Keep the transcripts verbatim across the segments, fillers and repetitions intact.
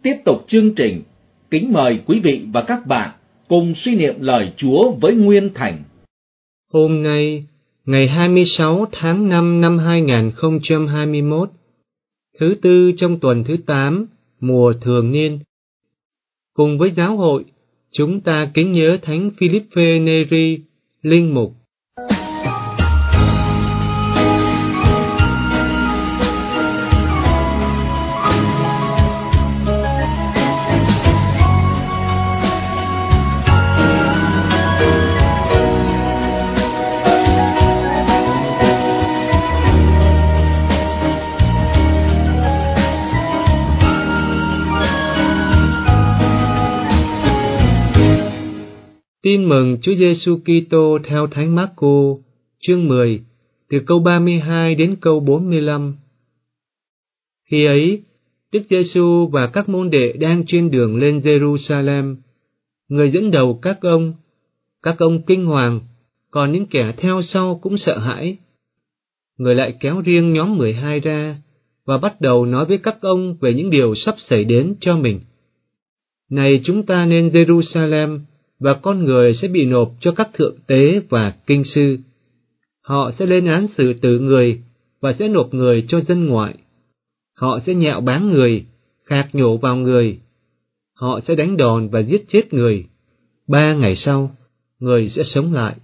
tiếp tục chương trình, kính mời quý vị và các bạn cùng suy niệm lời Chúa với Nguyên Thành. Hôm nay, ngày hai mươi sáu tháng năm năm hai nghìn không trăm hai mươi mốt, thứ tư trong tuần thứ tám, mùa thường niên. Cùng với giáo hội, chúng ta kính nhớ Thánh Philippe Neri, linh mục. Tin mừng Chúa Giêsu Kitô theo Thánh Mác-cô, chương mười, từ câu ba mươi hai đến câu bốn mươi lăm. Khi ấy, Đức Giêsu và các môn đệ đang trên đường lên Giê-ru-sa-lem. Người dẫn đầu các ông, các ông kinh hoàng, còn những kẻ theo sau cũng sợ hãi. Người lại kéo riêng nhóm mười hai ra và bắt đầu nói với các ông về những điều sắp xảy đến cho mình. Này, chúng ta nên Giê-ru-sa-lem, và con người sẽ bị nộp cho các thượng tế và kinh sư. Họ sẽ lên án xử tử người và sẽ nộp người cho dân ngoại. Họ sẽ nhạo báng người, khạc nhổ vào người. Họ sẽ đánh đòn và giết chết người. Ba ngày sau, người sẽ sống lại.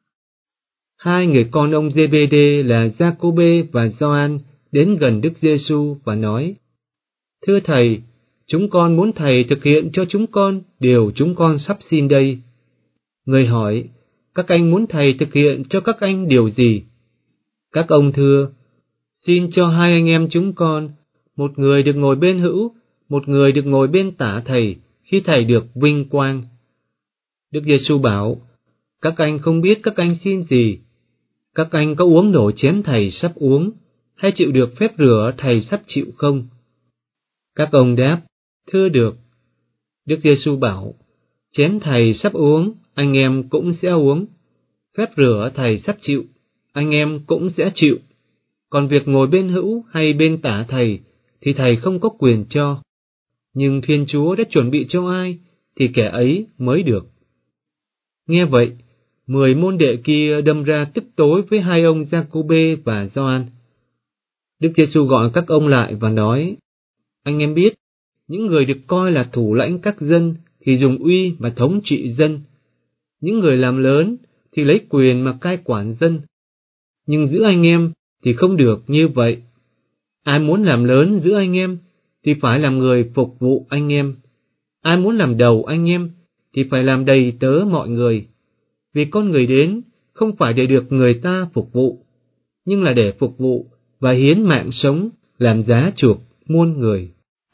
Hai người con ông Giê-bê-đê là Gia-cô-bê và Gioan đến gần Đức Giêsu và nói: Thưa Thầy, chúng con muốn Thầy thực hiện cho chúng con điều chúng con sắp xin đây. Người hỏi: Các anh muốn Thầy thực hiện cho các anh điều gì? Các ông thưa: Xin cho hai anh em chúng con, một người được ngồi bên hữu, một người được ngồi bên tả Thầy khi Thầy được vinh quang. Đức Giêsu bảo: Các anh không biết các anh xin gì. Các anh có uống nổi chén Thầy sắp uống, hay chịu được phép rửa Thầy sắp chịu không? Các ông đáp: Thưa được. Đức Giêsu bảo: Chén Thầy sắp uống, anh em cũng sẽ uống. Phép rửa Thầy sắp chịu, anh em cũng sẽ chịu. Còn việc ngồi bên hữu hay bên tả Thầy thì Thầy không có quyền cho. Nhưng Thiên Chúa đã chuẩn bị cho ai thì kẻ ấy mới được. Nghe vậy, mười môn đệ kia đâm ra tức tối với hai ông Gia-cô-bê và Gioan. Đức Giêsu gọi các ông lại và nói: Anh em biết, những người được coi là thủ lãnh các dân thì dùng uy mà thống trị dân. Những người làm lớn thì lấy quyền mà cai quản dân. Nhưng giữa anh em thì không được như vậy. Ai muốn làm lớn giữa anh em thì phải làm người phục vụ anh em. Ai muốn làm đầu anh em thì phải làm đầy tớ mọi người. Vì con người đến không phải để được người ta phục vụ, nhưng là để phục vụ và hiến mạng sống làm giá chuộc muôn người.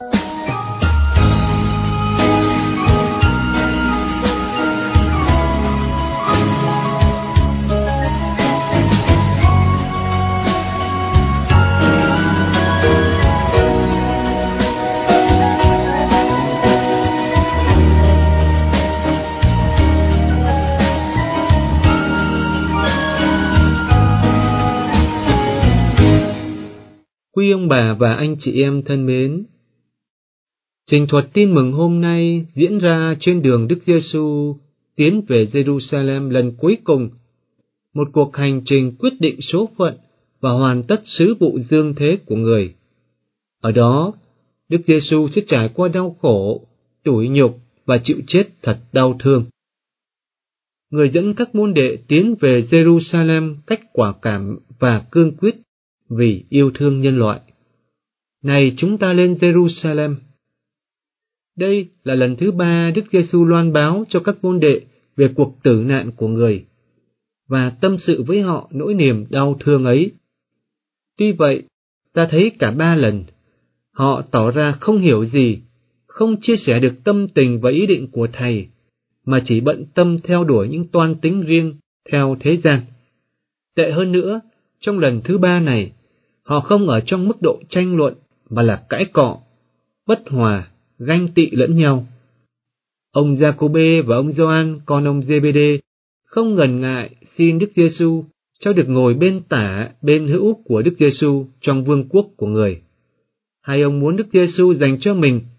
Quý ông bà và anh chị em thân mến, trình thuật tin mừng hôm nay diễn ra trên đường Đức Giêsu tiến về Giê-ru-sa-lem lần cuối cùng, một cuộc hành trình quyết định số phận và hoàn tất sứ vụ dương thế của người. Ở đó, Đức Giêsu sẽ trải qua đau khổ, tủi nhục và chịu chết thật đau thương. Người dẫn các môn đệ tiến về Giê-ru-sa-lem cách quả cảm và cương quyết vì yêu thương nhân loại. Này, chúng ta lên Giê-ru-sa-lem. Đây là lần thứ ba Đức Giêsu loan báo cho các môn đệ về cuộc tử nạn của người và tâm sự với họ nỗi niềm đau thương ấy. Tuy vậy, ta thấy cả ba lần họ tỏ ra không hiểu gì, không chia sẻ được tâm tình và ý định của Thầy, mà chỉ bận tâm theo đuổi những toan tính riêng theo thế gian. Tệ hơn nữa, trong lần thứ ba này, họ không ở trong mức độ tranh luận mà là cãi cọ, bất hòa, ganh tị lẫn nhau. Ông Gia-cô-bê và ông Gioan, con ông Giê-bê-đê, không ngần ngại xin Đức Giêsu cho được ngồi bên tả, bên hữu của Đức Giêsu trong vương quốc của người. Hai ông muốn Đức Giêsu dành cho mình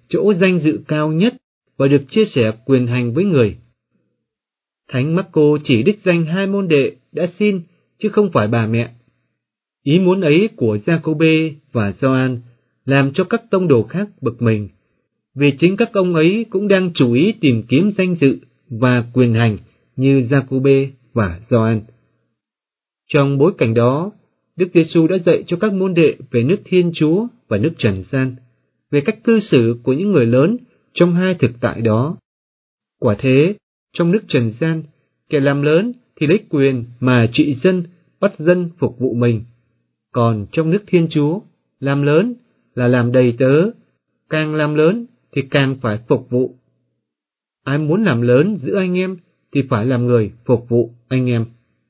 chỗ danh dự cao nhất và được chia sẻ quyền hành với người. Thánh Marco chỉ đích danh hai môn đệ đã xin, chứ không phải bà mẹ. Ý muốn ấy của Giacôbê và Gioan làm cho các tông đồ khác bực mình, vì chính các ông ấy cũng đang chú ý tìm kiếm danh dự và quyền hành như Giacôbê và Gioan. Trong bối cảnh đó, Đức Giêsu đã dạy cho các môn đệ về nước Thiên Chúa và nước trần gian, về cách cư xử của những người lớn trong hai thực tại đó. Quả thế, trong nước trần gian, kẻ làm lớn thì lấy quyền mà trị dân, bắt dân phục vụ mình. Còn trong nước Thiên Chúa, làm lớn là làm đầy tớ, càng làm lớn thì càng phải phục vụ. Ai muốn làm lớn giữa anh em thì phải làm người phục vụ anh em.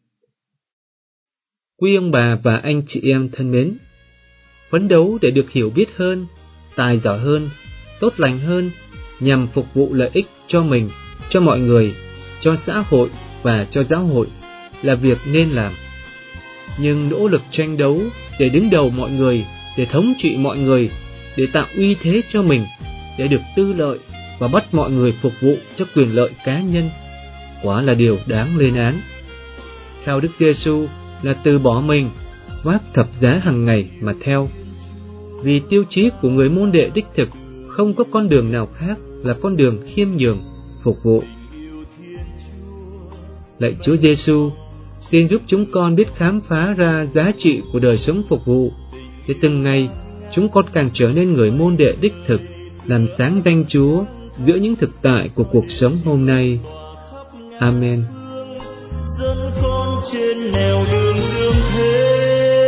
Quý ông bà và anh chị em thân mến, phấn đấu để được hiểu biết hơn, tài giỏi hơn, tốt lành hơn, nhằm phục vụ lợi ích cho mình, cho mọi người, cho xã hội và cho giáo hội là việc nên làm. Nhưng nỗ lực tranh đấu để đứng đầu mọi người, để thống trị mọi người, để tạo uy thế cho mình, để được tư lợi và bắt mọi người phục vụ cho quyền lợi cá nhân, quả là điều đáng lên án. Theo Đức Giêsu là từ bỏ mình, vác thập giá hàng ngày mà theo. Vì tiêu chí của người môn đệ đích thực không có con đường nào khác là con đường khiêm nhường, phục vụ. Lạy Chúa Giêsu, xin giúp chúng con biết khám phá ra giá trị của đời sống phục vụ, để từng ngày chúng con càng trở nên người môn đệ đích thực, làm sáng danh Chúa giữa những thực tại của cuộc sống hôm nay. Amen. Dẫn con trên nẻo đường dương thế,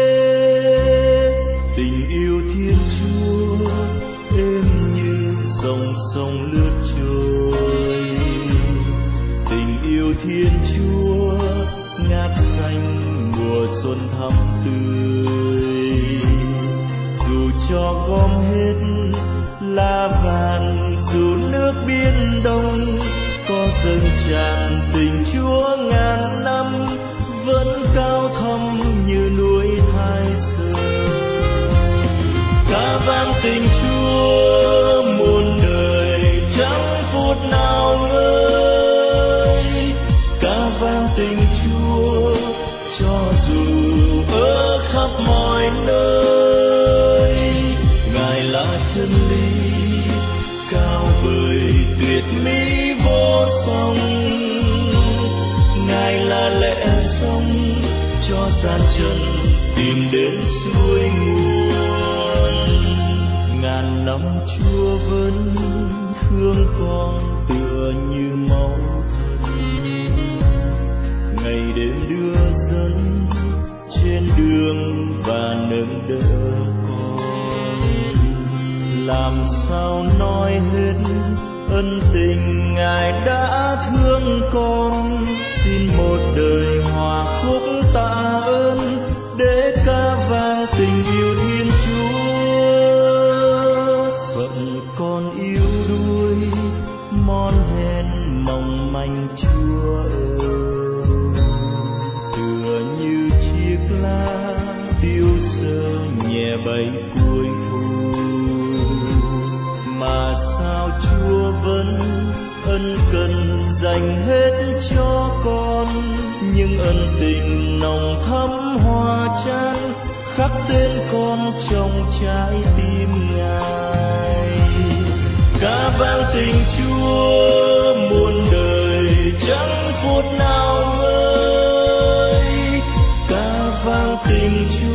tình yêu Thiên Chúa êm như dòng sông lướt trôi, tình yêu Thiên Chúa ngát xanh mùa xuân thắm tươi. Dù cho gom hết lá vàng, dù nước biển đông có dâng tràn, tình Chúa ngàn năm vẫn cao thâm như núi Thái Sơn. Ca vang tình Chúa muôn đời chẳng phút nào ngơi, ca vang tình Chúa cho dù ở khắp mọi nơi. Ngài là chân lý cao vời tuyệt mỹ vô song, Ngài là lẽ sống cho gian trần tìm đến suối nguồn. Ngàn năm Chúa vẫn thương con tựa như máu thân, ngày đêm đưa dẫn trên đường và nâng đỡ con. Làm sao nói hết ân tình Ngài đã thương con, xin một đời hòa khúc tạ ơn để ca vang tình yêu Thiên Chúa. Phận con yếu đuối mon hèn mong manh Chúa ơi, tựa như chiếc lá tiêu sơ nhẹ bay cuối thu, mà sao Chúa vẫn ân cần dành hết cho con. Nhưng ân tình nồng thắm hòa chan khắc tên con trong trái tim Ngài. Ca vang tình Chúa muôn đời chẳng phút nào ngơi, ca vang tình Chúa